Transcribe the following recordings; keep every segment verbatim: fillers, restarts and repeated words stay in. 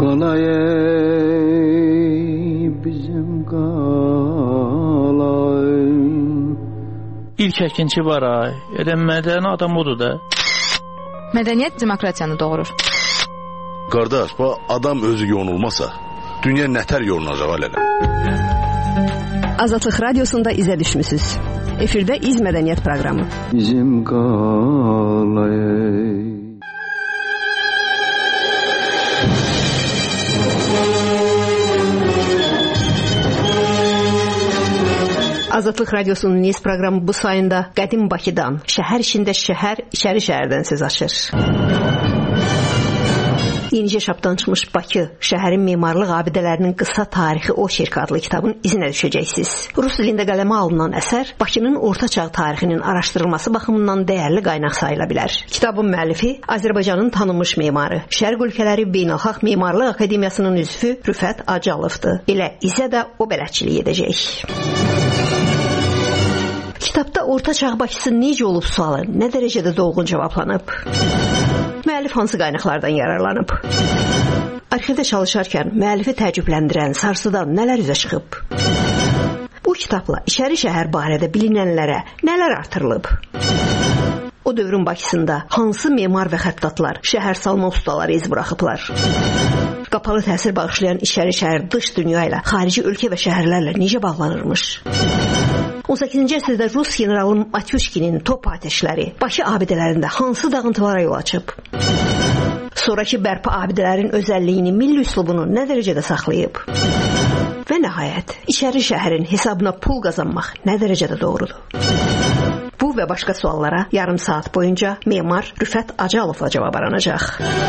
qalay bizim qalay. İlk əkinçi var ay. Elə mədəni adam odur da. Mədəniyyət demokratiyanı doğurur. Qardaş, bu adam özü yonulmasa, dünya nətər yolunacaq alələ? Azadlıq Radiosunda izə düşmüsünüz. Efirdə İz Mədəniyyət proqramı. Bizim qalay. Azadlıq Radiosunun Niz proqramı bu sayında qədim Bakıdan, şəhər içində şəhər, içəri şəhərdən söz açır. Yenicə çapdan çıxmış Bakı, şəhərin memarlıq abidələrinin qısa tarixi Oçerk adlı kitabın izinə düşəcəksiniz. Rus dilində qələmə alınan əsər Bakının orta çağ tarixinin araşdırılması baxımından dəyərli qaynaq sayıla bilər. Kitabın müəllifi Azərbaycanın tanınmış memarı, Şərq ölkələri Beynəlxalq Memarlıq Akademiyasının üzvü Rüfət Acalovdur. Elə izə də o bələdçilik edəcək. Kitabda orta çağ Bakısı necə olub sualı nə dərəcədə dolğun cavablanıb? Müəllif hansı qaynaqlardan yararlanıb? Arxivdə çalışarkən müəllifi təəccübləndirən, sarsıdan nələr üzə çıxıb? Bu kitabla içəri şəhər barədə bilinənlərə nələr artırılıb? O dövrün Bakısında hansı memar və xəttatlar, şəhər salma ustaları iz buraxıblar? Qapalı təsir bağışlayan içəri şəhər dış dünya ilə, xarici ölkə və şəhərlərlə necə bağlanırmış? on səkkizinci əsrdə Rus generalı Matyushkinin top atəşləri Bakı abidələrində hansı dağıntılara yol açıb? Sonrakı bərpa abidələrin özəlliyini, milli üslubunu nə dərəcədə saxlayıb? Və nəhayət, içəri şəhərin hesabına pul qazanmaq nə dərəcədə doğrudur? Bu və başqa suallara yarım saat boyunca memar Rüfət Acalovla cavab aranacaq.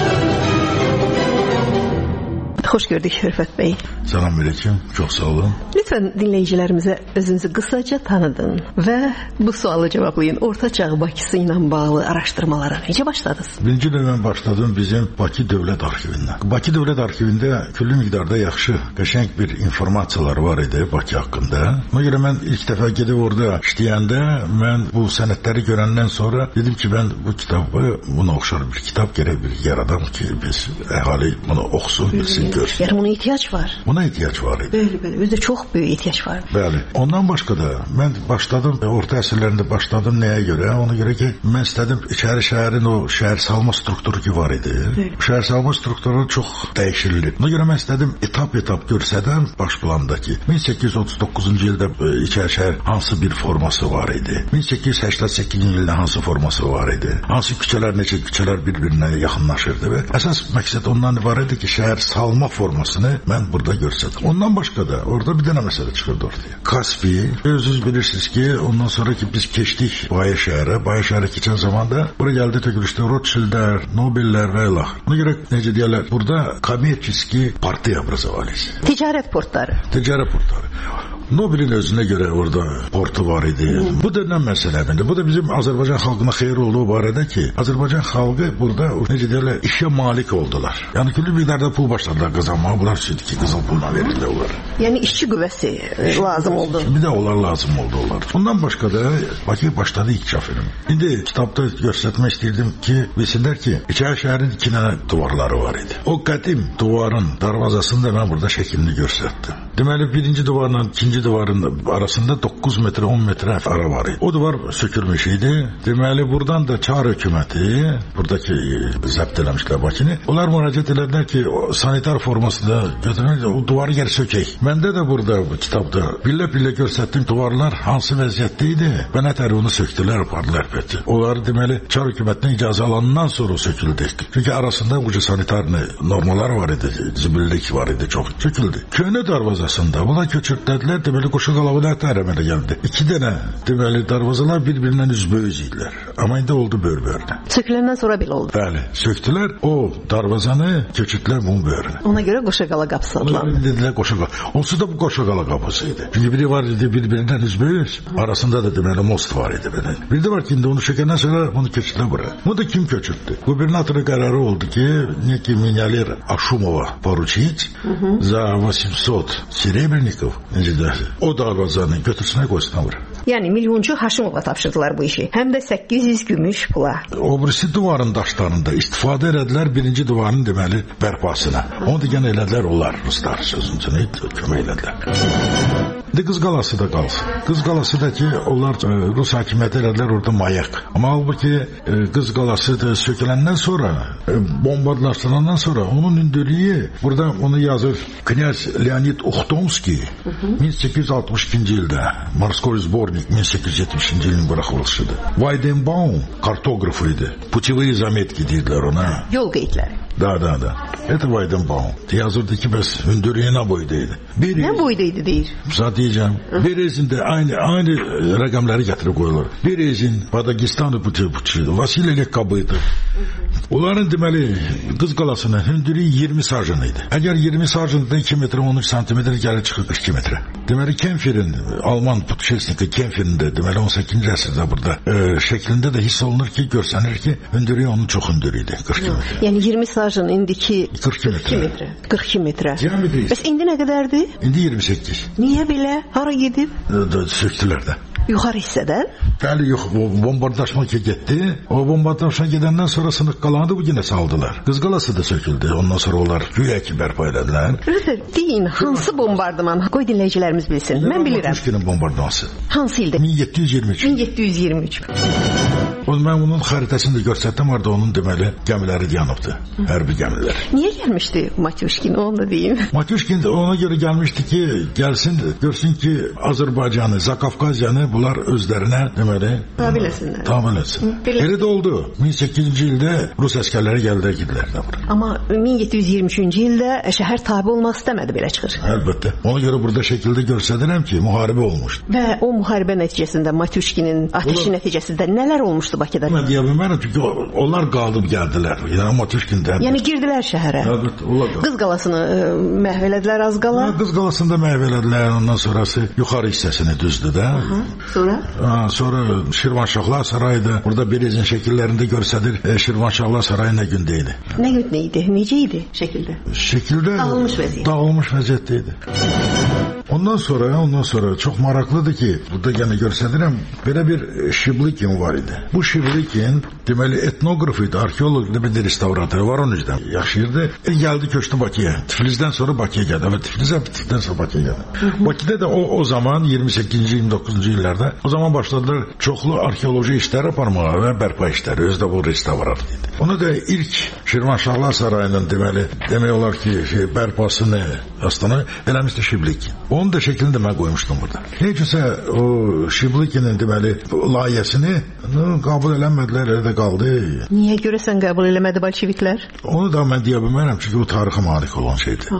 Xoş gördük Rüfət bəy. Salam aleyküm, çox sağ olun. Lütfən dinləyicilərimizə özünüzü qısaca tanıdın və bu sualı cavablayın. Orta çağ Bakısı ilə bağlı araşdırmalara necə başladınız? Birinci də mən başladım bizim Bakı Dövlət Arxivindən. Bakı Dövlət Arxivində külli miqdarda yaxşı, qəşəng bir informasiyalar var idi Bakı haqqında. Ona görə mən ilk dəfə gedib orada işləyəndə mən bu sənədləri görəndən sonra dedim ki, mən bu kitabı, buna oxşar bir kitab gərək bir yaradam ki, biz əhali bunu oxusun, bilsin. Yəni buna ehtiyac var. Buna ehtiyac var idi. Bəli, bəli. Özdə çox böyük ehtiyac var. Bəli. Ondan başqa da mən başladım, orta əsrlərində başladım nəyə görə? Ona görə ki, mən istədim içəri şəhərin o şəhər salma strukturu ki var idi. Bəli. Şəhər salma strukturu çox dəyişildi. Ona görə mən istədim etap-etap görsədəm baş plandakı. min səkkiz yüz otuz doqquzuncu ildə içəri şəhər hansı bir forması var idi? min səkkiz yüz səksən səkkizinci ildə hansı forması var idi? Hansı küçələr, neçə küçələr bir-birinə yaxınlaşırdı və əsas məqsəd ondan ibarət idi ki, şəhər salma formasını mən burada görsədim. Ondan başqa da orada bir dənə məsələ çıxırdı ortaya. Kaspi, özünüz bilirsiniz ki, ondan sonra ki biz keçdik Bayə şəhərə. Bayə şəhərə keçən zamanda bura gəldi tökülüşdə Rothschildlər, Nobellər və ilə. Ona görə necə deyərlər, burada kommersiya partiya obrazovались. Ticarət portları. Ticarət portları. Nobelin özünə görə orada portu var idi. Bu da nə məsələdir? Bu da bizim Azərbaycan xalqına xeyir olduğu barədə ki, Azərbaycan xalqı burada necə deyirlər, işə malik oldular. Yəni külli miqdarda pul başladılar qazanmağa. Bunlar sürdü ki, qızıl pulla verirlər onlar. Yəni işçi qüvvəsi lazım oldu. Bir də onlar lazım oldu onlar. Ondan başqa da Bakı başladı inkişaf edim. İndi kitabda göstərmək istəyirdim ki, bilsinlər ki, içəri şəhərin iki dənə duvarları var idi. O qədim duvarın darvazasında mən burada şəklini göstərdim. Deməli, birinci duvarla ikinci divarın arasında doqquz metr, on metr ara var idi. O divar sökülmüş idi. Deməli, buradan da Çar hökuməti, buradakı zəbt eləmişlər Bakını, onlar müraciət elədilər ki, o sanitar formasında götürmək, o duvarı geri sökək. Məndə də burada bu kitabda billə-billə göstərdim duvarlar hansı vəziyyətdə idi və nətər onu söktülər, apardılar pəti. Onları deməli, Çar hökumətindən icazə alandan sonra söküldü. Çünki arasında bu sanitar normalar var idi, zibillik var idi, çox söküldü. Köhnə darvazasında buna köçürdülər, deməli qoşu qalağı nətər əmələ gəldi. İki dənə deməli darvazalar bir-birindən üzböyüz idilər. Amma indi oldu bör-börünə. Söküləndən sonra belə oldu. Bəli, söktülər, o darvazanı köçürdülər bunun börünə. Ona görə Qoşaqala qapısı adlandı. Dedilər Qoşaqala. Onsuz da bu Qoşaqala qapısı idi. Çünki biri var idi bir-birindən üzböyüz, arasında da deməli most var idi belə. Bir də var ki, indi onu sökəndən sonra bunu köçürdülər bura. Bu da kim köçürdü? Gubernatorun qərarı oldu ki, neki Minyalir Aşumova poruçit za восемьсот серебряников, o darvazanı götürsünə qoysunlar bura. Yəni milyonçu Haşimova tapşırdılar bu işi. Həm də səkkiz yüz gümüş pula. O birisi divarın daşlarında istifadə elədilər birinci divarın deməli bərpasına. Onu da yenə elədilər onlar ruslar sözünü kömək elədilər. De Qız Qalası da qalsın. Qız Qalası da ki onlar e, Rus hakimiyyəti elədilər orada mayak. Amma halbuki e, Qız Qalası da söküləndən sonra e, bombardlaşdırandan sonra onun hündürlüyü burada onu yazır Knyaz Leonid Uxtomski min səkkiz yüz altmış ikinci ildə Morskoy Zbornik min səkkiz yüz yetmişinci ilin buraxılışıdır. Weidenbaum kartografı idi. Putevые заметки deyirlər ona. Yol qeydləri. Da da da. Это Weidenbaum. Yazırdı ki bəs hündürlüyü nə boydaydı? Bir Nə boydaydı deyir. Zat diyeceğim. Berezinde aynı aynı rakamları getirip koyuyorlar. Berezin, Padagistan'ı Putevçi, Vasilya Kabıydı. Onların deməli Qız Qalasının hündürlüyü iyirmi sarjınıydı. Eğer iyirmi sarjınlıdan iki metre on üç santimetre gəlir çıxır qırx iki metre. Deməli Kempfer'in, Alman putuşesniki Kempfer'in de deməli on səkkizinci əsrdə burada e, şeklinde de hiss olunur ki, görsənir ki, hündürlüyü onun çox hündürlüydü. qırx iki metre. Yəni iyirmi sarjın indiki qırx iki metre. qırx iki metre. Diametri. Bəs indi nə qədərdir? İndi iyirmi səkkiz. Niyə belə? Hara gedib? Söktülər də. Yuxarı hissədən? Bəli, yox, bombardlaşma ki getdi. O bombardlaşma gedəndən sonra sınıq qalanı da bu yenə saldılar. Qız Qalası da söküldü. Ondan sonra onlar güya ki bərpa elədilər. Rütür, deyin, hansı bombardıman? Qoy dinləyicilərimiz bilsin. Mən bilirəm. Matuşkinin bombardıması. Hansı ildə? min yeddi yüz iyirmi üç. min yeddi yüz iyirmi üç. O mən onun xəritəsini də göstərdim, orada onun deməli gəmiləri yanıbdı. Hərbi gəmilər. Niyə gəlmişdi Matuşkin? Onu da deyim. Matuşkin ona görə gəlmişdi ki, gəlsin, görsün ki, Azərbaycanı, Zakafkazyanı bunlar özlərinə deməli tabe etsinlər. Tabe etsin. Elə də oldu. min səkkiz yüzüncü ildə Rus əsgərləri gəldilər, gidilər də bura. Amma min yeddi yüz iyirmi üçüncü ildə şəhər tabe olmaq istəmədi, belə çıxır. Əlbəttə. Ona görə burada şəkildə göstərirəm ki, müharibə olmuşdu. Və o müharibə nəticəsində Matuşkinin ateşi nəticəsində nələr olmuşdu Bakıda? Mən deyə bilmərəm çünki onlar qalıb gəldilər. Yəni Matuşkin də. Yəni girdilər şəhərə. Əlbəttə, onlar. Qız Qalasını məhv elədilər az qala. Qız Qalasını da məhv elədilər. Ondan sonrası yuxarı hissəsini düzdü də. Aha. Sonra? Ha, sonra Şirvanşahlar sarayıdı. Burada Berezin şəkillərində göstərir. E, Şirvanşahlar sarayı nə gündə idi? Nə gün idi? Necə idi şəkildə? Şəkildə dağılmış vəziyyət. Dağılmış vəziyyətdə idi. Ondan sonra, ondan sonra çox maraqlıdır ki, burada yenə göstərirəm, belə bir Şiblikin var idi. Bu Şiblikin deməli etnoqraf idi, arxeoloq idi, bir də restavratör var onun üzrə yaşayırdı. E, gəldi köçdü Bakıya. Tiflisdən sonra Bakıya gəldi. Və Tiflisə Tiflisdən sonra Bakıya gəldi. Bakıda da o o zaman iyirmi səkkizinci iyirmi doqquzuncu illərdə o zaman başladılar çoxlu arxeoloji işlər aparmağa və bərpa işləri. Özdə bu restavrat idi. Onu da ilk Şirvanşahlar sarayının deməli demək olar ki, şey, bərpasını aslında eləmişdi Şiblik. Onun da şeklini mən qoymuşdum burada. Heç olsa o Şiblikinin deməli layihəsini qəbul eləmədilər, elə də qaldı. Niyə görəsən qəbul eləmədi bolşeviklər? Onu da mən deyə bilmərəm, çünki bu tarixə malik olan şeydir.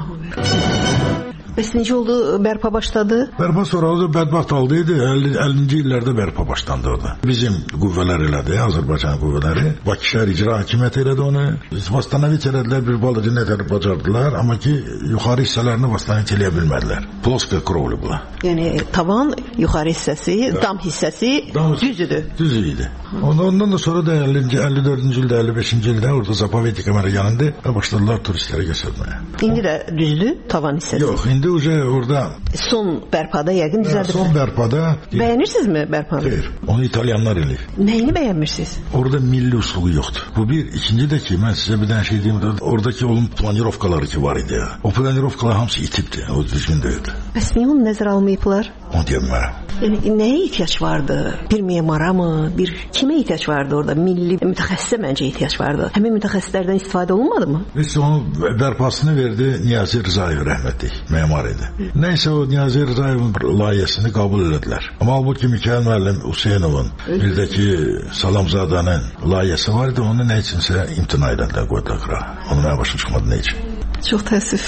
Bəs necə oldu, bərpa başladı? Bərpa sonra o da bədbaxt aldıydı, əllinci illərdə bərpa başlandı orada. Bizim qüvvələr elədi, Azərbaycan qüvvələri. Bakı şəhər icra hakimiyyəti elədi onu. Vastanovich elədilər, bir balıcı nətər bacardılar, amma ki, yuxarı hissələrini Vastanovich eləyə bilmədilər. Ploska krovlu bu. Yəni, tavan, yuxarı hissəsi, dam hissəsi düzdür. Düz idi. Ondan da sonra da əllinci, əlli dördüncü ildə, əlli beşinci ildə orada Zapovednik kamera yanında başladılar turistlərə göstərməyə. İndi də düzdür, tavan hissəsi? Yox, indi uje orada son bərpada yəqin düzəldir. Son bərpada. Bəyənirsinizmi bərpanı? Xeyr, onu İtalyanlar eləyir. Nəyini bəyənmirsiniz? Orada milli usluğu yoxdur. Bu bir, ikinci də ki, mən sizə bir dənə şey deyim, oradakı onun planirovkaları ki var idi ya. O planirovkalar hamısı itibdi, o düzgün deyildi. Bəs niyə onu nəzərə almayıblar? Onu deyəm mənə. Yəni, nəyə ihtiyac vardı? Bir memara mı? Bir kimə ihtiyac vardı orada? Milli mütəxəssisə məncə ihtiyac vardı. Həmin mütəxəssislərdən istifadə olunmadı mı? Neyse onu bərpasını verdi Niyazi Rızayev rəhmətli, memar idi. Neyse o Niyazi Rızayevin layihəsini qəbul elədilər. Amma halbuki Mikail müəllim Hüseynovun, bir də ki Salamzadənin layihəsi var idi, onu nə üçünsə imtina elədilər, qoydular qıra. Onu mənə başım çıxmadı nə üçün. Çox təəssüf.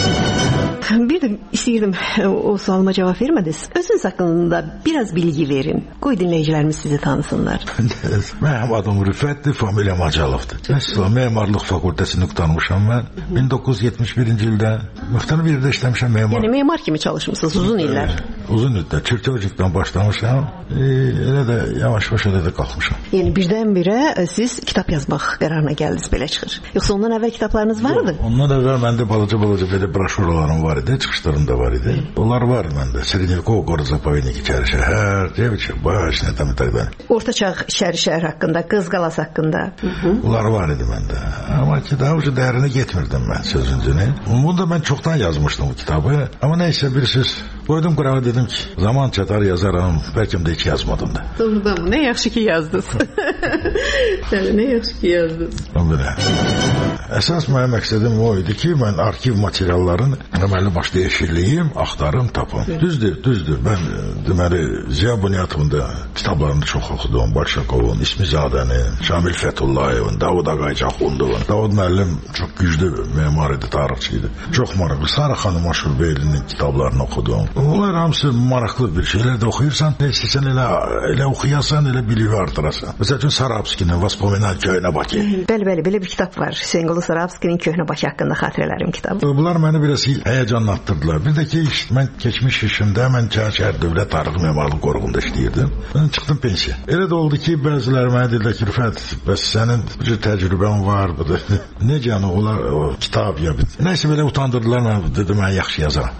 Bir də istəyirdim, o sualıma cavab vermədiniz. Özünüz haqqında biraz bilgi verin. Qoy dinləyicilərimiz sizi tanısınlar. Mənim adım Rüfətdir, familiyam Acalovdur. Məsələn, memarlıq fakültəsini qurtarmışam mən. min doqquz yüz yetmiş birinci ildə müxtəlif yerdə işləmişəm memar. Yəni memar kimi çalışmısınız uzun illər. Evet, uzun illər çirkevcikdən başlamışam. E, elə də yavaş-yavaş elə də qalxmışam. Yəni birdən-birə siz kitab yazmaq qərarına gəldiniz belə çıxır. Yoxsa ondan əvvəl kitablarınız var idi? Ondan əvvəl məndə balaca-balaca belə broşuralarım var idi, çıxışlarım da var idi. Onlar var məndə. Srednяков город заповедник İçəri şəhər, девичья башня там и так далее. Orta çağ İçəri şəhər haqqında, Qız qalası haqqında. Bunlar var idi məndə. Amma ki daha ucu dərinə getmirdim mən sözüncünü. Bunu da mən çoxdan yazmışdım bu kitabı. Amma nəysə bilirsiniz, qoydum qırağa dedim ki, zaman çatar yazaram, bəlkə də heç yazmadım da. Doğrudan mı? Nə yaxşı ki yazdınız. Yəni nə yaxşı ki yazdınız. Belə. Əsas mənim məqsədim o idi ki, mən arxiv materiallarını əməlli başlı eşirliyim, axtarım, tapım. Düzdür, düzdür. Mən deməli Ziya Bunyatovun da kitablarını çox oxudum. Başakovun, İsmizadənin, Şamil Fətullayevin, Davud Ağaycaxundovun. Davud müəllim çox güclü memar idi, tarixçi idi. Çox maraqlı. Sara xanım Aşurbeylinin kitablarını oxudum. Bunlar hamısı maraqlı bir şeylər də oxuyursan, istəsən elə elə oxuyasan, elə biliyi artırasan. Məsəl üçün Sarabskinin Vоспоминания Köhnə Bakı. Bəli, bəli, belə bir kitab var. Hüseynqulu Sarabskinin Köhnə Bakı haqqında xatirələrim kitabı. Bunlar məni biraz həyəcanlatdırdılar. Bir də ki, mən keçmiş işimdə mən Şəhər Dövlət Tarix Memarlıq Qoruğunda işləyirdim. Mən çıxdım pensiya. Elə də oldu ki, bəziləri mənə dedilər ki, Rüfət, bəs sənin bir təcrübən var, necə yəni onlar o kitab ya bir. Nəysə belə utandırdılar mən, dedim mən yaxşı yazaram.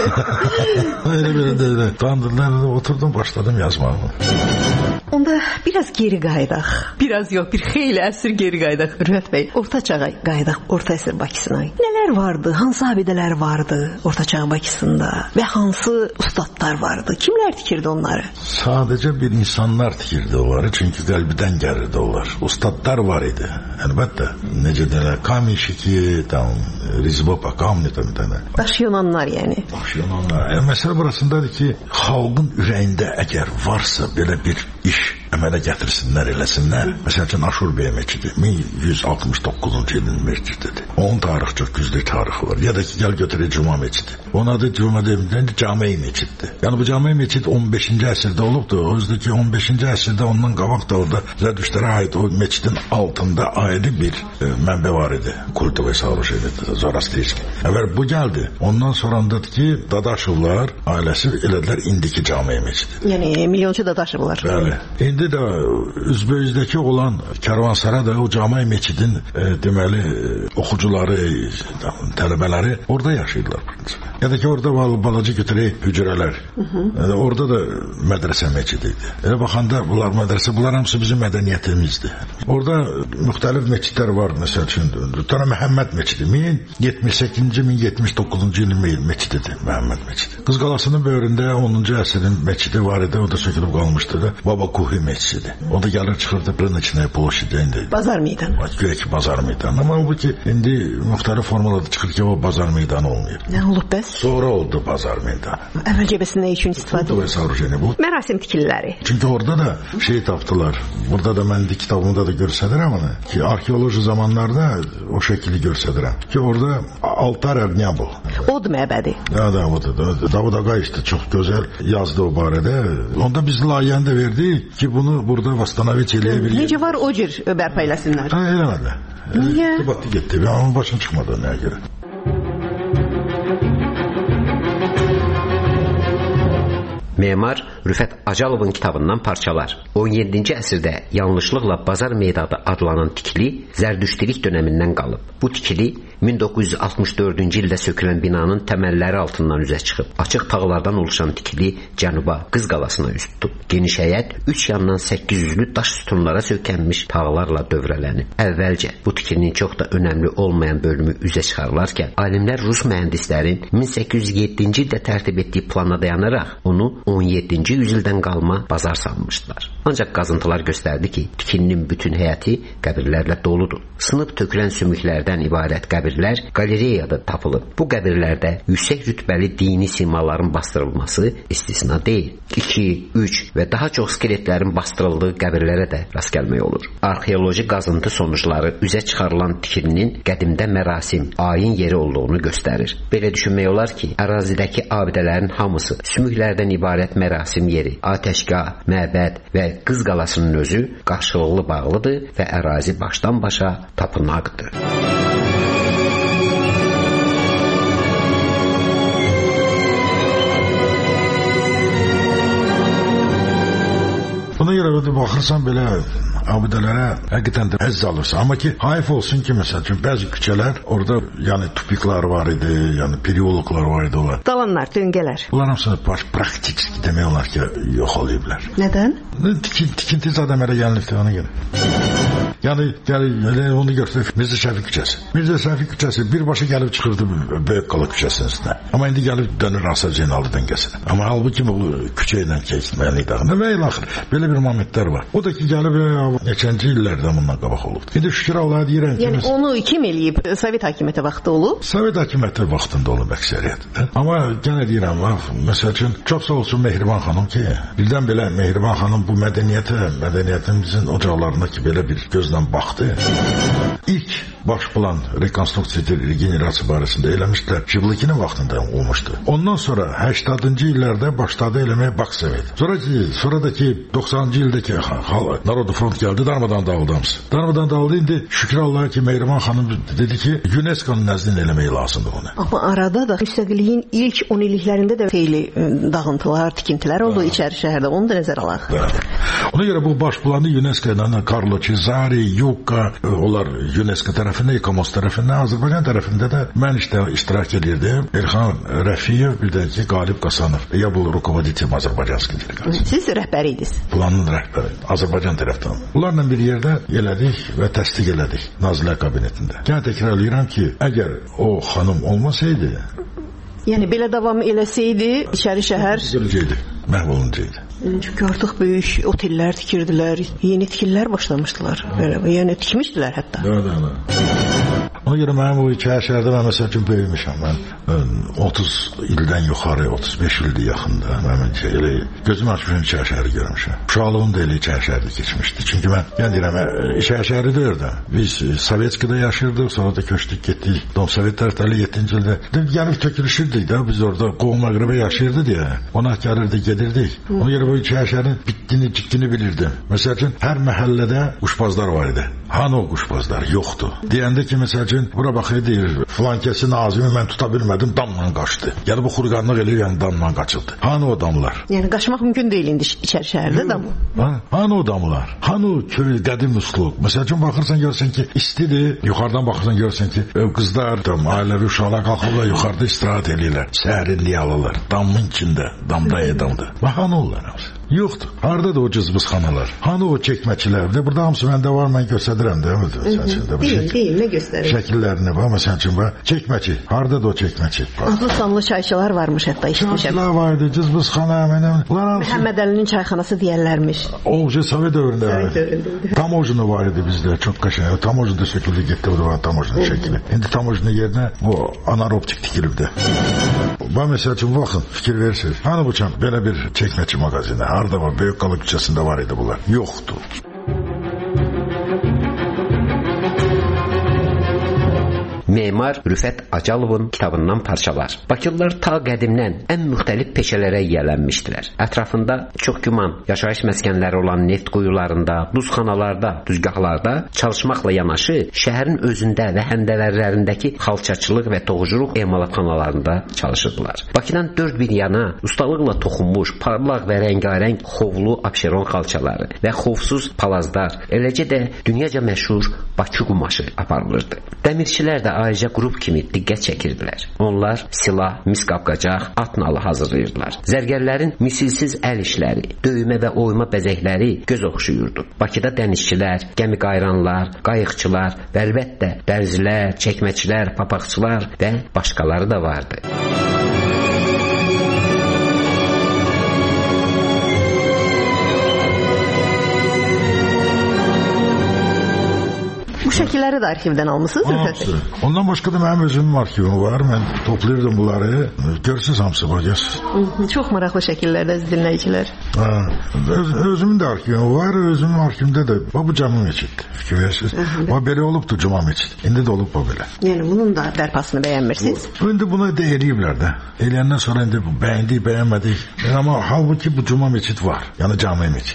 Elə belə dedilər. Utandırdılar, oturdum, başladım yazmağa. Onda biraz geri qayıdaq. Biraz yox, bir xeyli əsr geri qayıdaq. Rüfət bəy, orta çağa qayıdaq, orta əsr Bakısına. Nələr vardı? Hansı abidələr vardı orta çağ Bakısında və hansı ustadlar vardı? Kimlər tikirdi onları? Sadəcə bir insanlar tikirdi onları, çünki qəlbdən gəlirdi onlar. Ustadlar var idi. Əlbəttə, necə deyirlər, Kamişiki, tam Rizbopa, Kamni tam tənə. Daş Yunanlar yəni. Daş Yunanlar. Yəni məsələ burasındadır ki, xalqın ürəyində əgər varsa belə bir iş əmələ gətirsinlər, eləsinlər. Məsələn, Aşurbey məscidi min yüz altmış doqquzuncu ilin məscididir. Onun tarixi çox güclü tarixi var. Ya da ki, gəl götürək Cuma məscidi. Onun adı Cuma deyilməyən Cami məscididir. Yəni bu Cami məscidi on beşinci əsrdə olubdu. O yüzden ki on beşinci əsrdə ondan qabaq da orada Zərdüştlərə aid o məscidin altında ayrı bir e, mənbə var idi. Kultovoy сооружение, Zoroastriyski. Əvvəl bu gəldi. Ondan sonrandadır ki, Dadaşovlar ailəsi elədilər indiki Cami məscidi. Yəni milyonçu Dadaşovlar. Bəli. İndi də Üzbeyizdəki olan Karvansara da o Cami məscidin e, deməli oxucuları, tələbələri orada yaşayırlar. Ya da ki orada balaca götürək hücrələr. Yəni, orada da mədrəsə məscidi idi. Elə baxanda bunlar mədrəsə, bunlar hamısı bizim mədəniyyətimizdir. Orada müxtəlif məscidlər var. Məsəl üçün Tana Məhəmməd məscidi min yetmiş səkkizinci min yetmiş doqquzuncu ilin məscididir Məhəmməd məscidi. Qız qalasının böyründə onuncu əsrin məscidi var idi. O da sökülüb qalmışdı da. Baba Kuhi məscidi. O da gəlir çıxırdı Brınıçnaya ploşidə indi. Bazar meydanı. Güya ki bazar meydanı. Amma bu ki indi müxtəlif formalarda çıxır ki o bazar meydanı olmuyor. Nə olub bəs? Sonra oldu bazar meydanı. Əvvəlcə bəs nə üçün istifadə edildi? Bu mərasim tikililəri. Çünki orada da şey tapdılar. Burada da mən kitabımda da göstərirəm onu. Ki arxeoloji zamanlarda o şəkili göstərirəm. Ki orada altar nə bu? Od məbədi. Ya da o da Davud Ağay işte çox gözəl yazdı o barədə. Onda biz layihəni də verdik ki bunu burada Vastanoviç eləyə bilir. Necə var o cür bərpa eləsinlər? Ha, eləmədilər. Niyə? Batı getdi. Onun başına çıxmadı nəyə görə. Memar Rüfət Acalovun kitabından parçalar. on yeddinci əsrdə yanlışlıqla Bazar meydanı adlanan tikili Zərdüştilik dönəmindən qalıb. Bu tikili min doqquz yüz altmış dördüncü ildə sökülən binanın təməlləri altından üzə çıxıb. Açıq tağlardan oluşan tikili cənuba Qız qalasına üz tutub. Geniş həyət üç yandan səkkiz yüzlü daş sütunlara sökənmiş tağlarla dövrələnib. Əvvəlcə bu tikilinin çox da önəmli olmayan bölümü üzə çıxarılarkən alimlər Rus mühəndislərin min səkkiz yüz yeddinci ildə tərtib etdiyi plana dayanaraq onu on yeddinci yüzildən qalma bazar sanmışdılar. Ancaq qazıntılar göstərdi ki, tikilinin bütün həyəti qəbirlərlə doludur. Sınıb tökülən sümüklərdən ibarət qəbirlər qalereyada tapılıb. Bu qəbirlərdə yüksək rütbəli dini simaların bastırılması istisna deyil. iki, üç və daha çox skeletlərin bastırıldığı qəbirlərə də rast gəlmək olur. Arxeoloji qazıntı sonuçları üzə çıxarılan tikilinin qədimdə mərasim, ayin yeri olduğunu göstərir. Belə düşünmək olar ki, ərazidəki abidələrin hamısı sümüklərdən ibarət mərasim yeri, atəşgah, məbəd və Qız qalasının özü qarşılıqlı bağlıdır və ərazi başdan başa tapınaqdır. baxırsan belə abidələrə həqiqətən də həzz alırsan. Amma ki, hayf olsun ki, məsəl üçün bəzi küçələr orada yəni tupiklar var idi, yəni periologlar var idi onlar. Dalanlar, döngələr. Bunlar hamısı praktik demək olar ki, yox olayıblar. Nədən? Tikin, tikinti zaten əmələ gəlibdir ona görə. Yəni, yəni onu göstərək Mirzə Şəfiq küçəsi. Mirzə Şəfiq küçəsi birbaşa gəlib çıxırdı Böyük Qala küçəsinin üstünə. Amma indi gəlib dönür Asaf Zeynalov döngəsinə. Amma halbuki bu küçə ilə keçməli idi. Nə və ilaxır. Belə bir momentlər var. O da ki, gəlib neçənci illərdə bundan qabaq olubdu. İndi şükür Allah'a deyirəm ki... Yəni onu kim eləyib? Sovet hakimiyyəti vaxtı olub? Sovet hakimiyyəti vaxtında olub əksəriyyətdə. Amma yenə deyirəm, məsəl üçün, çox sağ olsun Mehriban xanım ki, birdən belə Mehriban xanım bu mədəniyyətə, mədəniyyətimizin ocaqlarına ki, belə bir gözlə baxdı. İlk baş plan rekonstruksiya regenerasiya barəsində eləmişdilər. Şiblikinin vaxtında olmuşdu. Ondan sonra səksəninci illərdə başladı eləməyə Baksovet. Sonraki, sonradaki doxsanıncı ildəki Narodu Front gəldi, darmadan dağıldı hamısı. Darmadan dağıldı, indi şükür Allah'a ki Mehriban xanım dedi ki, UNESCO'nun nəzdində eləmək lazımdır bunu. Amma arada da müstəqilliyin ilk on illiklərində də xeyli dağıntılar, tikintilər oldu içəri şəhərdə. Onu da nəzərə alaq. Ona görə bu baş planı UNESCO ilə Carlo Cesari, Yuka, onlar UNESCO tərəfində, İKOMOS tərəfində, Azərbaycan tərəfində də mən işte iştirak edirdim. Elxan Rəfiyev, bir də ki Qalib Qasanov. Ya bu rukovodитель Azərbaycanski delegasiya. Siz rəhbəri idiniz. Planın rəhbəri, Azərbaycan tərəfdən. Bunlarla bir yerdə elədik və təsdiq elədik Nazirlər Kabinetində. Yəni təkrarlayıram ki, əgər o xanım olmasaydı, yəni belə davam eləsəydi, içəri şəhər üzüləcəkdi, məhv olunacaqdı. Çünki artıq böyük otellər tikirdilər, yeni tikillər başlamışdılar. Belə, yəni tikmişdilər hətta. Da, da, da. Ona görə mənim o iki şəhərdə mən məsəl üçün böyümüşəm. Mən otuz ildən yuxarı, otuz beş ildir yaxında. Mən elə gözüm açmışım iki şəhəri görmüşəm. Uşaqlığım da elə iki şəhərdə keçmişdi. Çünki mən, yəni deyirəm, iki şəhəri də orada. Biz Sovetskidə yaşırdıq, sonra da köçdük, getdik. Sovet tərəfləri yeddinci ildə gəlib tökülüşürdük də, biz orada Qovum Məğribə yaşayırdı deyə. Ona gəlirdik, gedirdik. Ona görə bu iki şəhərin bitdini, ciddini bilirdim. Məsəl üçün, hər məhəllədə quşbazlar var idi. Hanı o quşbazlar? Yoxdur. Deyəndə ki, məsəl üçün, bura baxır, deyir, filan kəsin ağzını mən tuta bilmədim, damla qaçdı. Yəni, bu xurqanlıq eləyir, yəni damla qaçıldı. Hanı o damlar? Yəni, qaçmaq mümkün deyil indi içəri şəhərdə dam. Hanı o damlar? Hanı o köy, qədim üslub? Məsəl üçün, baxırsan, görsən ki, istidir. Yuxarıdan baxırsan, görsən ki, qızlar, ailəvi uşaqlar qalxırlar, yuxarıda istirahət eləyirlər. Səhərinliyə alırlar. Damın içində, damda edamdır. Bax, hanı onlar hamısı? Yoxdur. Harada da o cızbızxanalar? Hanı o çəkməçilər? De, burada hamısı məndə var, mən göstədirəm də. Deyil, deyil, nə göstərir? Şəkillərini var, məsəl üçün, çəkməçi. Harada da o çəkməçi? Adlı sanlı çayçılar varmış hətta, işitmişəm. Çayçılar vardı, cızbızxana, mənəm. Məhəmməd Əlinin çayxanası deyərlərmiş. O, Sovet dövründə var. Tamojnu var idi bizdə, çox qəşəng. Tamojnu da söküldü, getdi, burada var Tamojnu şəkili. İndi Tamojnu yerinə o anaroptik tikilibdir. Bax, məsəl üçün, baxın, fikir verirsiniz. Hanı bu çam, belə bir çəkməçi mağazini? Harada var? Böyük Qala küçəsində var idi bunlar. Yoxdur. Memar Rüfət Acalovun kitabından parçalar. Bakılılar ta qədimdən ən müxtəlif peşələrə yiyələnmişdilər. Ətrafında çox güman yaşayış məskənləri olan neft quyularında, duzxanalarda, düzgahlarda çalışmaqla yanaşı, şəhərin özündə və həndəvərlərindəki xalçaçılıq və toxuculuq emalatxanalarında çalışırdılar. Bakıdan dörd bir yana ustalıqla toxunmuş, parlaq və rəngarəng xovlu abşeron xalçaları və xovsuz palazlar, eləcə də dünyaca məşhur Bakı qumaşı aparılırdı. Dəmirçilər də ayrıca qrup kimi diqqət çəkirdilər. Onlar silah, mis qapqacaq, at nalı hazırlayırdılar. Zərgərlərin misilsiz əl işləri, döymə və oyma bəzəkləri göz oxşuyurdu. Bakıda dənizçilər, gəmi qayranlar, qayıqçılar və əlbəttə dərzilər, çəkməçilər, papaqçılar və başqaları da vardı. Bu şəkilləri də arxivdən almısınız? Hamısı. Ondan başqa da mənim özümün arxivim var. Mən toplayırdım bunları. Görürsünüz hamısı var. Çox maraqlı şəkillərdə dinləyicilər. Öz, özümün də arxivim var. Özümün arxivimdə də bu cami meçid. Fikir verirsiniz. Bu belə olubdu cuma meçid. İndi də olub bu belə. Yəni bunun da bərpasını bəyənmirsiniz? İndi bunu da eləyiblər də. Eləyəndən sonra indi bəyəndik, bəyənmədik. Amma halbuki bu cuma meçid var. Yəni cami meçid.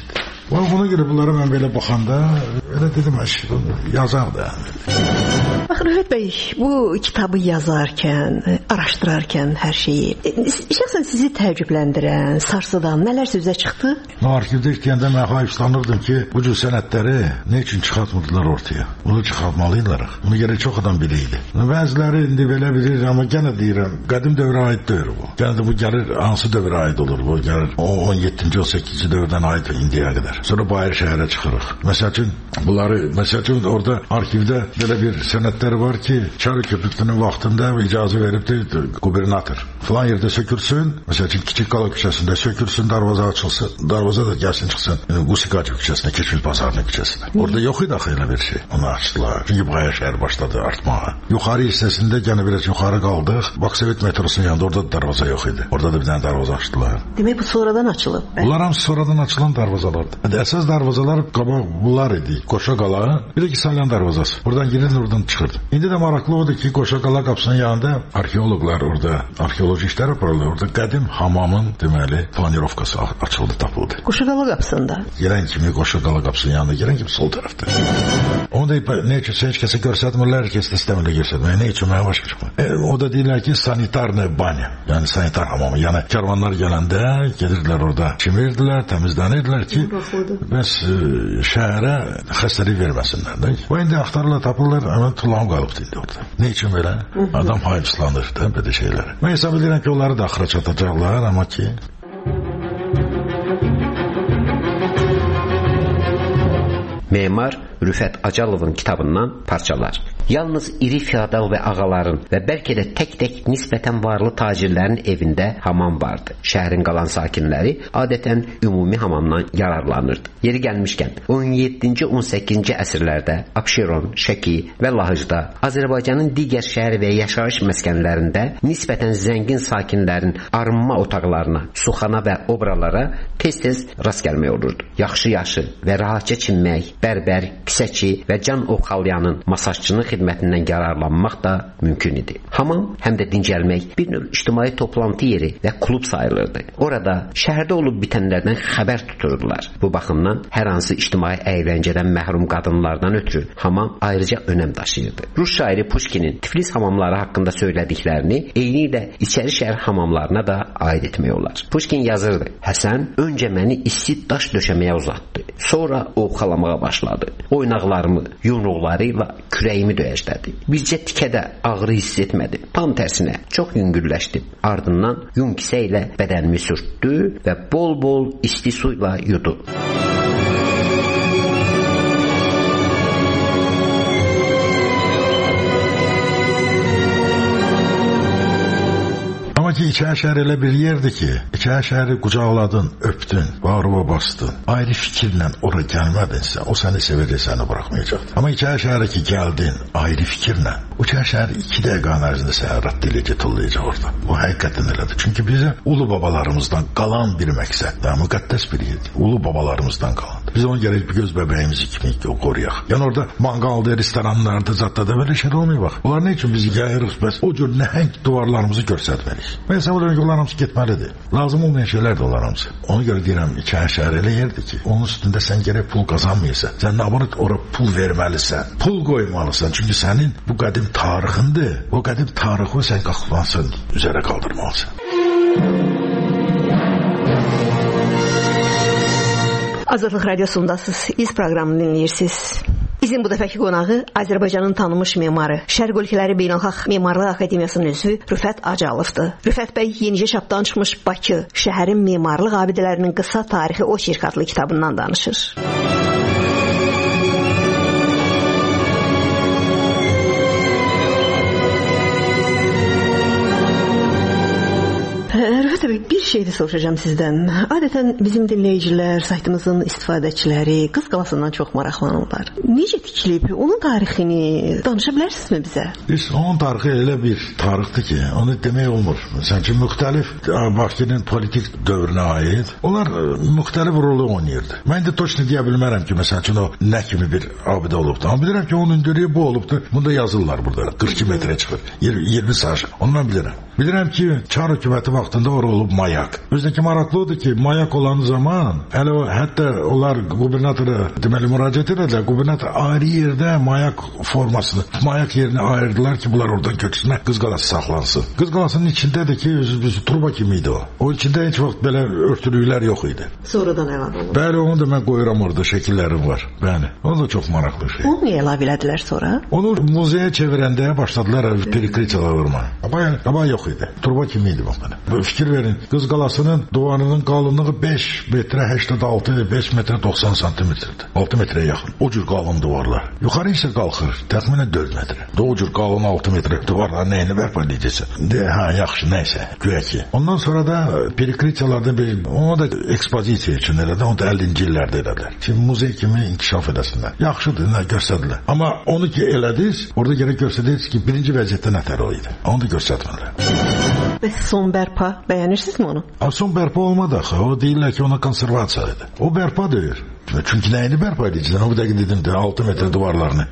Buna görə bunlara mən belə baxanda elə dedim, yazar da. Bax, Rüfət bəy, bu kitabı yazarkən, araşdırarkən hər şeyi, şəxsən sizi təəccübləndirən, sarsıdan nələr sizə çıxdı? Arxivdə işləyəndə mən hayıflanırdım ki, bu cür sənədləri nə üçün çıxartmırdılar ortaya? Bunu çıxartmalıydılar. Bunu görə çox adam bilirdi. Bəziləri indi belə bilir, amma gənə deyirəm, qədim dövrə aid deyil bu. Gənə də bu gəlir, hansı dövrə aid olur? Bu gəlir on yeddinci on səkkizinci dövrdən aid indiyə qədər. Sonra Bayır şəhərə çıxırıq. Məsəl üçün, bunları, məsəl üçün orada arxivdə belə bir sənədlər var ki, Çarı köprüsünün vaxtında icazə veribdir qubernator. Falan yerdə sökülsün, məsəl üçün Kiçik Qala küçəsində sökülsün, darvaza açılsın, darvaza da gəlsin çıxsın Qusikacı küçəsinə, Keçmil Bazarının küçəsinə. Orada yox idi axı elə bir şey. Onu açdılar. Çünki Bayır şəhər başladı artmağa. Yuxarı hissəsində gənə biraz yuxarı qaldıq. Baksovet metrosunun yanında orada da darvaza yox idi. Orada da bir dənə darvaza açdılar. Demək bu sonradan açılıb. Bunlar hamısı sonradan açılan darvazalardır. Yəni əsas darvazalar qabaq bunlar idi. Qoşa Qala, bir də ki Salyan darvazası. Oradan girirdi, oradan çıxırdı. İndi də maraqlı odur ki, Qoşa Qala qapısının yanında arxeoloqlar orada arxeoloji işlər aparırlar. Orada qədim hamamın deməli planirovkası açıldı, tapıldı. Qoşa Qala qapısında. Gələn kimi Qoşa Qala qapısının yanında, gələn kimi sol tərəfdə. Onu da nə üçün heç kəsə göstərmirlər, heç də istəmirlər göstərməyə. Nə üçün mənə başa çıxmır. E, o da deyirlər ki, sanitarная banya, yəni sanitar hamamı. Yəni karvanlar gələndə gedirdilər orada, çimirdilər, təmizlənirdilər ki, bəs e, şəhərə xəstəlik verməsinlər də. Və indi axtarırlar, tapırlar, hemen tulağım qalıbdı indi orada. Ne için böyle? Adam hayıfslanır da böyle şeyler. Ben hesap edirəm ki, onları da axıra çatacaqlar, amma ki... Memar Rüfət Acalovun kitabından parçalar. Yalnız iri feodal və ağaların və bəlkə də tək-tək nisbətən varlı tacirlərin evində hamam vardı. Şəhərin qalan sakinləri adətən ümumi hamamdan yararlanırdı. Yeri gəlmişkən, on yeddinci on səkkizinci əsrlərdə Abşeron, Şəki və Lahıcda, Azərbaycanın digər şəhər və yaşayış məskənlərində nisbətən zəngin sakinlərin arınma otaqlarına, suxana və obralara tez-tez rast gəlmək olurdu. Yaxşı-yaxşı və rahatca çinmək, bərbər, kisəçi və can oxalyanın masajçının xidmətindən yararlanmaq da mümkün idi. Hamam həm də dincəlmək, bir növ ictimai toplantı yeri və klub sayılırdı. Orada şəhərdə olub bitənlərdən xəbər tuturdular. Bu baxımdan hər hansı ictimai əyləncədən məhrum qadınlardan ötürü hamam ayrıca önəm daşıyırdı. Rus şairi Pushkinin Tiflis hamamları haqqında söylədiklərini eyni ilə içəri şəhər hamamlarına da aid etmək olar. Pushkin yazırdı: Həsən öncə məni isti daş döşəməyə uzatdı. Sonra ovxalamağa başladı. Oynaqlarımı, yumruqlarıyla kürəyimi döyəclədi. Bircə tikədə ağrı hiss etmədim. Tam tərsinə çox yüngülləşdim. Ardından yun kisə ilə bədənimi sürtdü və bol-bol isti suyla yudu. Amma ki, İçəri şəhər elə bir yerdir ki, İçəri şəhəri qucaqladın, öpdün, bağrıma bastın, ayrı fikirlə ora gəlmədinsə, o səni sevəcək, səni bıraxmayacaqdır. Amma İçəri şəhərə ki, gəldin, ayrı fikirlə, o İçəri şəhəri iki dəqiqənin ərzində səni rədd eləyəcək, tullayacaq orada. O həqiqətən elədir. Çünki bizə ulu babalarımızdan qalan bir məqsəd, daha müqəddəs bir yerdir. Ulu babalarımızdan qalandır. Biz onu gələk bir göz bəbəyimizi kimi qoruyaq. Yəni orada manqalda, restoranlarda, zadda belə şeylər olmuyor bax. Onlar nə üçün bizi yayırıq, bəs o cür nəhəng duvarlarımızı göstərməliyik. Mən hesab edirəm ki, onlar hamısı getməlidir. Lazım olmayan şeylər də onlar hamısı. Ona görə deyirəm, İçəri şəhər elə yerdir ki, onun üstündə sən gərək pul qazanmayırsan. Sən nabanı ora pul verməlisən, pul qoymalısan. Çünki sənin bu qədim tarixindir. O qədim tarixi sən qalxmalısan, üzərə qaldırmalısan. Azadlıq Radiosundasınız, İz proqramını dinləyirsiniz. İzin bu dəfəki qonağı Azərbaycanın tanınmış memarı, Şərq ölkələri Beynəlxalq Memarlıq Akademiyasının üzvü Rüfət Acalovdur. Rüfət bəy yenicə çapdan çıxmış Bakı, şəhərin memarlıq abidələrinin qısa tarixi oçerk adlı kitabından danışır. Rüfət bəy, bir şey də soruşacağım sizdən. Adətən bizim dinləyicilər, saytımızın istifadəçiləri Qız Qalasından çox maraqlanırlar. Necə tikilib? Onun tarixini danışa bilərsinizmi bizə? Biz onun tarixi elə bir tarixdir ki, onu demək olmur. Məsələn ki, müxtəlif Bakının politik dövrünə aid onlar müxtəlif rolu oynayırdı. Mən də точно deyə bilmərəm ki, məsələn ki, o nə kimi bir abidə olubdu. Amma bilirəm ki, onun hündürlüyü bu olubdu. Bunda yazırlar burada. qırx iki metrə çıxır. iyirmi saat. Ondan bilirəm. Bilirəm ki, Çar hökuməti vaxtında ora olub mayak. Özdəki maraqlı odur ki, mayak olan zaman, hələ o, hətta onlar qubernatora deməli müraciət edədilər. Qubernator ayrı yerdə mayak formasını, mayak yerini ayırdılar ki, bunlar oradan köçsünlər, Qız Qalası saxlansın. Qız Qalasının içindədir ki, özü, özü turba kimi idi o. O içində heç vaxt belə örtülüklər yox idi. Sonradan əlavə olundu. Bəli, onu da mən qoyuram orada, şəkillərim var. Bəli, o da çox maraqlı şey. Onu niyə əlavə elədilər sonra? Onu muzeyə çevirəndə başladılar perikritiyalar vurma. Qabaq, qabaq yox idi. Turba kimi idi bax belə. Fikir verin, Qız Qalasının divarının qalınlığı beş metrə səksən altı, beş metrə doxsan santimetrdir. altı metrəyə yaxın. O cür qalın divarlar. Yuxarı isə qalxır, təxminən dörd metrə. O cür qalın altı metrə divarlar nəyini bərpa edəcəksən? De, hə, yaxşı, nəysə, güya ki. Ondan sonra da perikritiyalarda bir, onu da ekspozisiya üçün elədi, onu da əllinci illərdə elədilər. Şimdi muzey kimi inkişaf edəsinlər. Yaxşıdır, nə göstərdilər. Amma onu ki elədiniz, orada gərək göstərdiniz ki, birinci vəziyyətdə nətər o idi. Onu da göstərmədilər. Bəs son bərpa, bəyənirsinizmi onu? A, son bərpa olmadı axı. O deyirlər ki, ona konservasiya idi. O bərpa deyir. Çünki nəyini bərpa edəcəksən? O bir dəqiq dedim də altı metr divarlarını.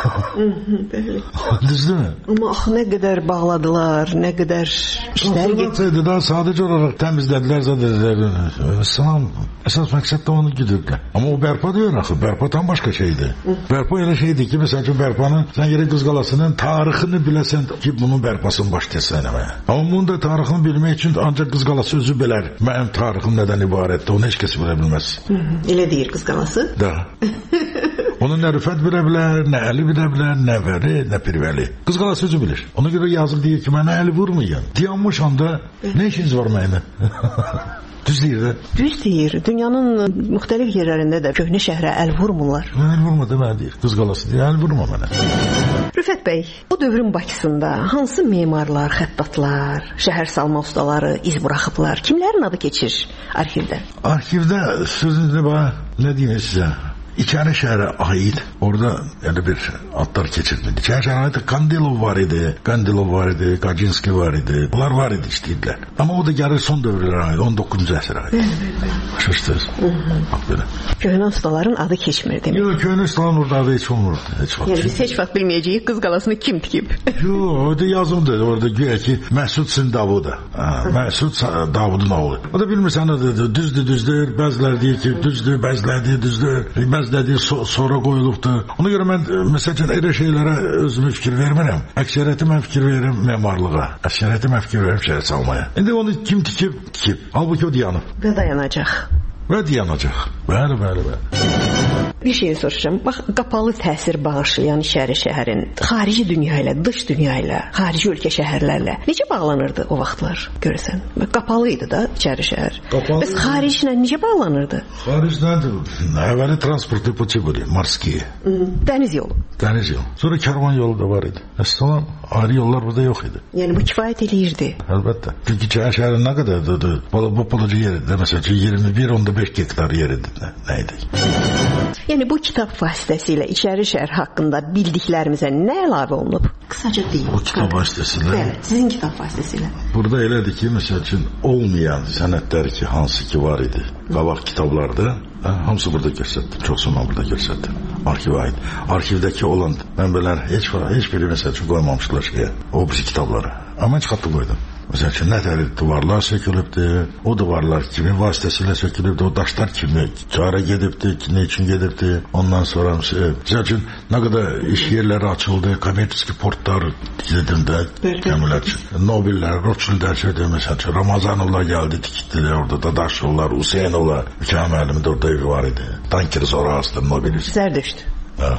Düzdür mü? Amma axı nə qədər bağladılar, nə qədər işlər getdi. Daha sadəcə olaraq təmizlədilər, zadədilər. Salam, əsas məqsəd də onu gidirdilər. Amma o bərpa deyir axı. Bərpa tam başqa şeydir. Bərpa elə şeydir ki, məsəl üçün bərpanın, sən yeri Qız Qalasının tarixini biləsən ki, bunun bərpasını başlayasan eləməyə. Amma bunun da tarixini bilmək üçün ancaq Qız Qalası özü bilər. Mənim tarixim nədən ibarətdir, onu heç kəs bilə bilməz. Elə deyir Qız Qalası? Da. Onu nə Rüfət bilə bilər, nə Əli bilə bilər, nə Vəli, nə Pirvəli. Qız Qalası özü bilir. Ona görə yazıq deyir ki, mənə əli vurmayın. Dayanmış anda nə işiniz var mənə? Düz deyir də. Düz deyir. Dünyanın müxtəlif yerlərində də köhnə şəhrə əl vurmurlar. Əl vurma demə deyir. Qız Qalası deyir, əl vurma mənə. Rüfət bəy, bu dövrün Bakısında hansı memarlar, xəttatlar, şəhər salma ustaları iz buraxıblar? Kimlərin adı keçir arxivdə? Arxivdə sözünüzü bax, nə deyim sizə? İçəri şəhərə aid orada yəni bir adlar keçirdi. İçəri şəhərə aid Kandilov var idi, Kandilov var idi, Kaczynski var idi. Bunlar var idi işləyirlər. Amma o da gəlir son dövrlərə aid, on doqquzuncu əsrə aid. Başa-düşdünüz? Bax belə. Köhnə ustaların adı keçmir demək. Yox, köhnə ustaların orada adı heç olmurdu. Heç vaxt. Yəni biz heç vaxt bilməyəcəyik Qız Qalasını kim tikib. Yox, orada yazıldı. Orada güya ki Məsud Sindavuda. Məsud Davudun oğlu. O da bilmirsən, düzdür, düzdür. Bəziləri deyir ki, düzdür, bəziləri deyir, düzdür. Bəziləri so sonra qoyulubdur. Ona görə mən məsələn elə şeylərə özümü fikir vermirəm. Əksəriyyəti mən fikir verirəm memarlığa. Əksəriyyəti mən fikir verirəm şəhər salmaya. İndi onu kim tikib, tikib. Halbuki o dayanıb. Və dayanacaq. Və dayanacaq. Bəli, bəli, bəli. Bir şey soruşacağım. Bax, qapalı təsir bağışlayan içəri şəhərin xarici dünya ilə, dış dünya ilə, xarici ölkə şəhərlərlə necə bağlanırdı o vaxtlar görəsən? Qapalı idi da içəri şəhər. Qapalı. Bəs xariclə necə bağlanırdı? Xaricdən əvvəli transportlu puçi были, морские. Dəniz yolu. Dəniz yolu. Sonra karvan yolu da var idi. Əslən ayrı yollar burada yox idi. Yəni bu kifayət eləyirdi. Əlbəttə. Çünki içəri şəhərin nə qədərdir? Bu pulucu yeridir. Məsələn iyirmi bir onda beş hektar yeridir. Nə idi? Yəni bu kitab vasitəsilə içəri şəhər haqqında bildiklərimizə nə əlavə olunub? Qısaca deyin. Bu kitab vasitəsilə? Bəli, sizin kitab vasitəsilə. Burada elədir ki, məsəl üçün olmayan sənədlər ki, hansı ki var idi qabaq kitablarda, hamısı burada göstərdim. Çoxsunu burada göstərdim. Arxivə aid. Arxivdəki olan mənbələr heç heç biri məsəl üçün qoymamışlar şeyə. O birisi kitablara. Amma heç xatlı qoydum. Məsəl üçün, nətər divarlar sökülübdür, o divarlar kimin vasitəsilə sökülübdür, o daşlar kimi cara gedibdir, nə üçün gedibdir, ondan sonra məsəl üçün, nə qədər iş yerləri açıldı, kommersiya portlar dedim də, gəmilər üçün, Nobellər, Rothschildlər söydü, məsəl üçün, Ramazanovlar gəldi, tikitdilər orada, Dadaşovlar, Hüseynovlar, Hüseyin müəllimin də orada evi var idi, tankeri sonra astır, Nobelist. Zərdüşt. Hə.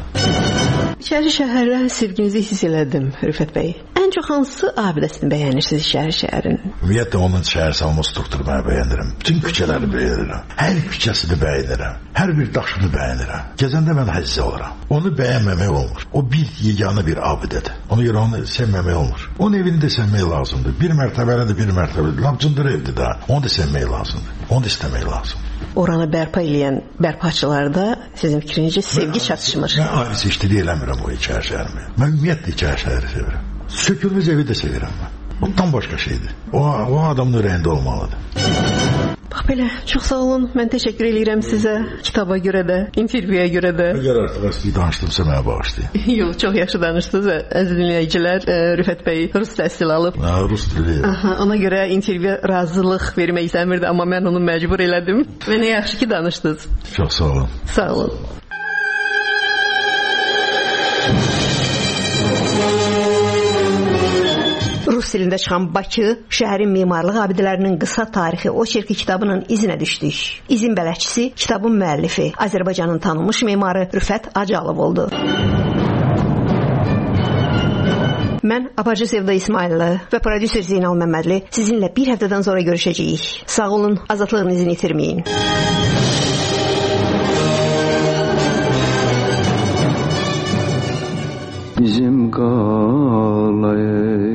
İçəri şəhərlə sevginizi hiss elədim, Rüfət bəy. Ən çox hansı abidəsini bəyənirsiniz içəri şəhərin? Ümumiyyətlə onun şəhər salma strukturu mən bəyənirəm. Bütün küçələri bəyənirəm. Hər küçəsini bəyənirəm. Hər bir daşını bəyənirəm. Gəzəndə mən həzzə oluram. Onu bəyənməmək olmur. O bir yeganə bir abidədir. Ona görə onu sevməmək olmur. Onun evini də sevmək lazımdır. Bir mərtəbəlidir, bir mərtəbəlidir. Lapcındır evdir də. Onu da sevmək lazımdır. Onu da istəmək lazımdır. Oranı bərpa edən bərpaçılarda sizin fikrincə sevgi çatışmır. Mən ayrı seçdiliyi eləmirəm o içəri şəhərimi. Mən ümumiyyətlə içəri şəhəri sevirəm. Sökülmüş evi də sevirəm mən. O tam başqa şeydir. O, o adamın ürəyində olmalıdır. Bax, Belə, çox sağ olun. Mən təşəkkür edirəm sizə, kitaba görə də, intervyuya görə də. Əgər artıq əski danışdımsa mənə bağışlayın. Yox, çox yaxşı danışdınız. Əziz dinləyicilər, Rüfət bəy rus təhsil alıb. Hə, rus dili. Aha, ona görə intervyu razılıq vermək istəmirdi, amma mən onu məcbur elədim. Və nə yaxşı ki danışdınız. Çox sağ olun. Sağ olun. Rus dilində çıxan Bakı, şəhərin memarlıq abidələrinin qısa tarixi oçerki kitabının izinə düşdük. İzin bələdçisi, kitabın müəllifi, Azərbaycanın tanınmış memarı Rüfət Acalov oldu. Mən Aparıcı Sevda İsmailli və prodüser Zeynal Məmmədli sizinlə bir həftədən sonra görüşəcəyik. Sağ olun, azadlığınızı itirməyin. Bizim qalay